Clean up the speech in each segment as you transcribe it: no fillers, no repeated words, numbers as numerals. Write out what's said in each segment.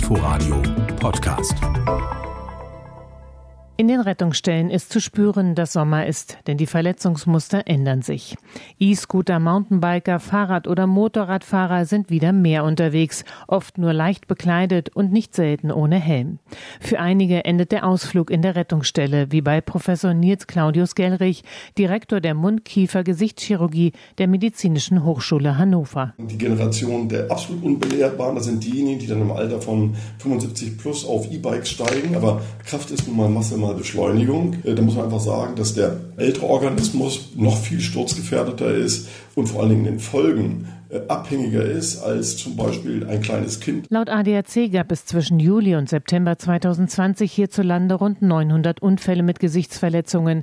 Inforadio Podcast. In den Rettungsstellen ist zu spüren, dass Sommer ist, denn die Verletzungsmuster ändern sich. E-Scooter, Mountainbiker, Fahrrad- oder Motorradfahrer sind wieder mehr unterwegs, oft nur leicht bekleidet und nicht selten ohne Helm. Für einige endet der Ausflug in der Rettungsstelle, wie bei Professor Nils Claudius Gellrich, Direktor der Mund-Kiefer-Gesichtschirurgie der Medizinischen Hochschule Hannover. Die Generation der absolut Unbelehrbaren, das sind diejenigen, die dann im Alter von 75 plus auf E-Bikes steigen, aber Kraft ist nun mal Masse mal Beschleunigung. Da muss man einfach sagen, dass der ältere Organismus noch viel sturzgefährdeter ist und vor allen Dingen in den Folgen abhängiger ist als zum Beispiel ein kleines Kind. Laut ADAC gab es zwischen Juli und September 2020 hierzulande rund 900 Unfälle mit Gesichtsverletzungen.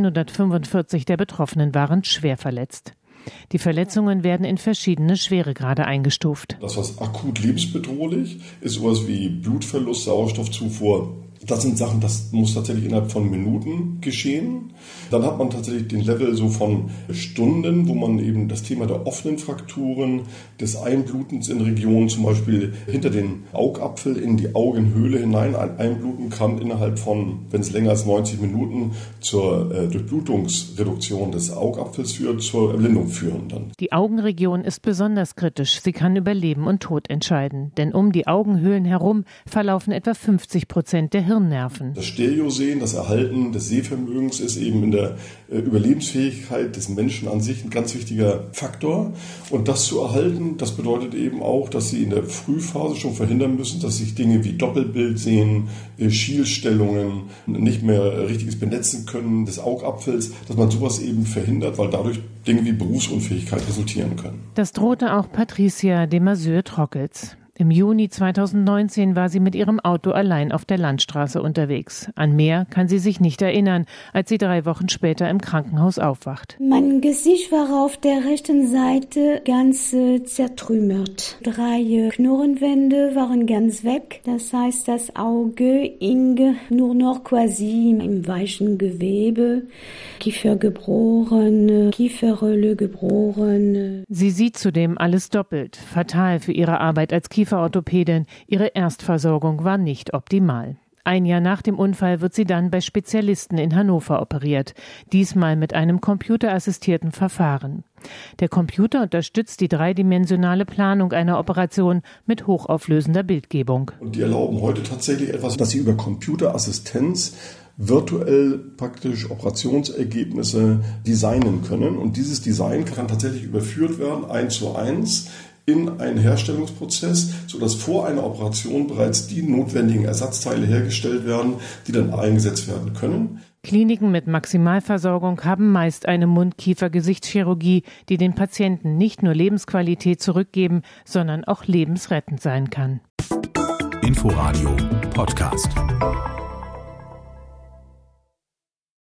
145 der Betroffenen waren schwer verletzt. Die Verletzungen werden in verschiedene Schweregrade eingestuft. Das, was akut lebensbedrohlich ist, sowas wie Blutverlust, Sauerstoffzufuhr. Das sind Sachen, das muss tatsächlich innerhalb von Minuten geschehen. Dann hat man tatsächlich den Level so von Stunden, wo man eben das Thema der offenen Frakturen, des Einblutens in Regionen, zum Beispiel hinter den Augapfel in die Augenhöhle hinein einbluten kann, innerhalb von, wenn es länger als 90 Minuten, zur Durchblutungsreduktion des Augapfels führt, zur Erblindung führen dann. Die Augenregion ist besonders kritisch. Sie kann über Leben und Tod entscheiden. Denn um die Augenhöhlen herum verlaufen etwa 50% der Hirnnerven. Das Stereosehen, das Erhalten des Sehvermögens ist eben in der Überlebensfähigkeit des Menschen an sich ein ganz wichtiger Faktor. Und das zu erhalten, das bedeutet eben auch, dass Sie in der Frühphase schon verhindern müssen, dass sich Dinge wie Doppelbild sehen, Schielstellungen, nicht mehr richtiges Benetzen können des Augapfels, dass man sowas eben verhindert, weil dadurch Dinge wie Berufsunfähigkeit resultieren können. Das drohte auch Patricia de Mazur-Trockels. Im Juni 2019 war sie mit ihrem Auto allein auf der Landstraße unterwegs. An mehr kann sie sich nicht erinnern, als sie 3 Wochen später im Krankenhaus aufwacht. Mein Gesicht war auf der rechten Seite ganz zertrümmert. 3 Knochenwände waren ganz weg. Das heißt, das Auge hing nur noch quasi im weichen Gewebe. Kiefer gebrochen, Kieferrölle gebrochen. Sie sieht zudem alles doppelt. Fatal für ihre Arbeit als Kieferorthopädin. Ihre Erstversorgung war nicht optimal. 1 Jahr nach dem Unfall wird sie dann bei Spezialisten in Hannover operiert. Diesmal mit einem computerassistierten Verfahren. Der Computer unterstützt die dreidimensionale Planung einer Operation mit hochauflösender Bildgebung. Und die erlauben heute tatsächlich etwas, dass sie über Computerassistenz virtuell praktisch Operationsergebnisse designen können. Und dieses Design kann tatsächlich überführt werden, 1:1, in einen Herstellungsprozess, sodass vor einer Operation bereits die notwendigen Ersatzteile hergestellt werden, die dann eingesetzt werden können. Kliniken mit Maximalversorgung haben meist eine Mund-Kiefer-Gesichtschirurgie, die den Patienten nicht nur Lebensqualität zurückgeben, sondern auch lebensrettend sein kann. Inforadio Podcast.